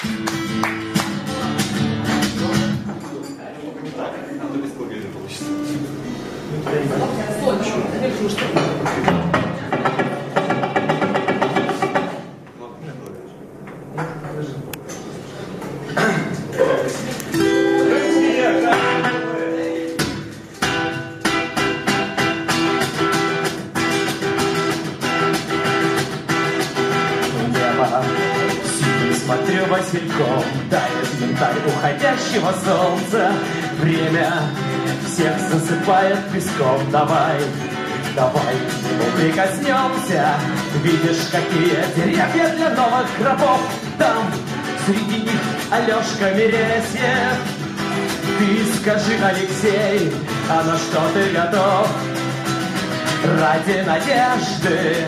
Смотрю васильком, тает янтарь уходящего солнца. Время всех засыпает песком. Давай, давай к нему прикоснемся. Видишь, какие деревья для новых гробов. Там среди них Алешка Мересьев. Ты скажи, Алексей, а на что ты готов? Ради надежды.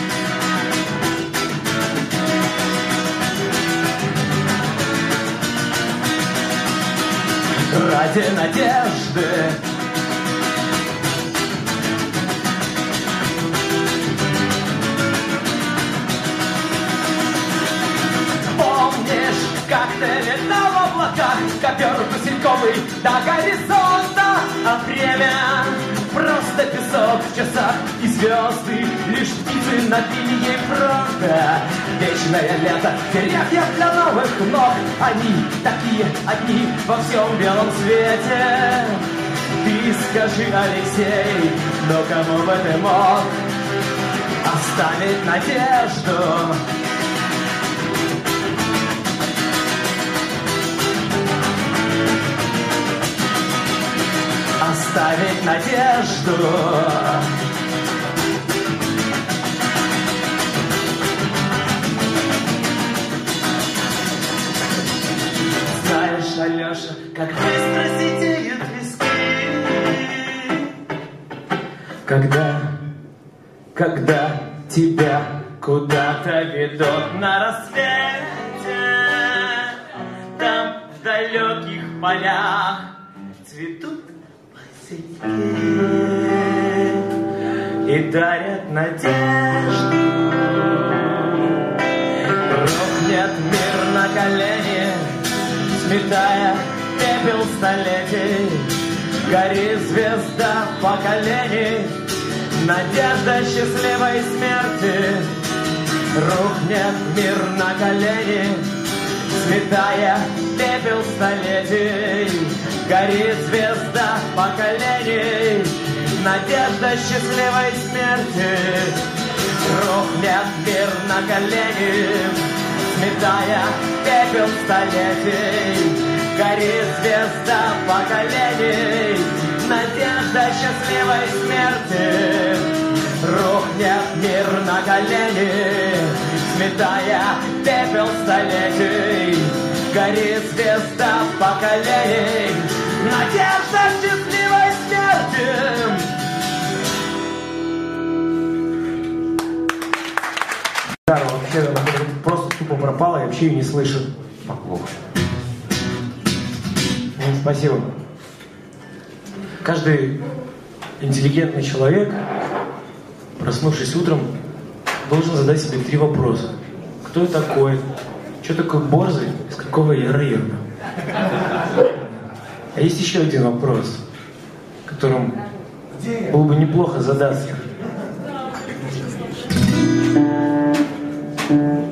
Ради надежды. Помнишь, как ты летал в облаках, ковер васильковый до горизонта, а время просто песок в часах, и звезды лишь птицы над линией фронта. Вечное лето, деревья для новых ног, они такие одни во всем белом свете. Ты скажи, Алексей, но кому бы ты мог оставить надежду? Оставить надежду. Знаешь, Алеша, как быстро сидеют виски, когда тебя куда-то ведут на рассвете. Там в далеких полях цветут и дарят надежду. Рухнет мир на колени, сметая пепел столетий. Горит звезда поколений, надежда счастливой смерти. Рухнет мир на колени, сметая пепел столетий. Горит звезда поколений, надежда счастливой смерти. Рухнет мир на колени, сметая пепел столетий. Горит звезда поколений, надежда счастливой смерти. Рухнет мир на колени, сметая пепел столетий. Горит звезда поколений, надежда счастливой смерти. Да, вообще просто тупо пропала, я вообще ее не слышу. Спасибо. Каждый интеллигентный человек, проснувшись утром, должен задать себе 3 вопроса. Кто я такой? Что такое борзый? Из какого я района? А есть еще один вопрос, которым было бы неплохо задаться.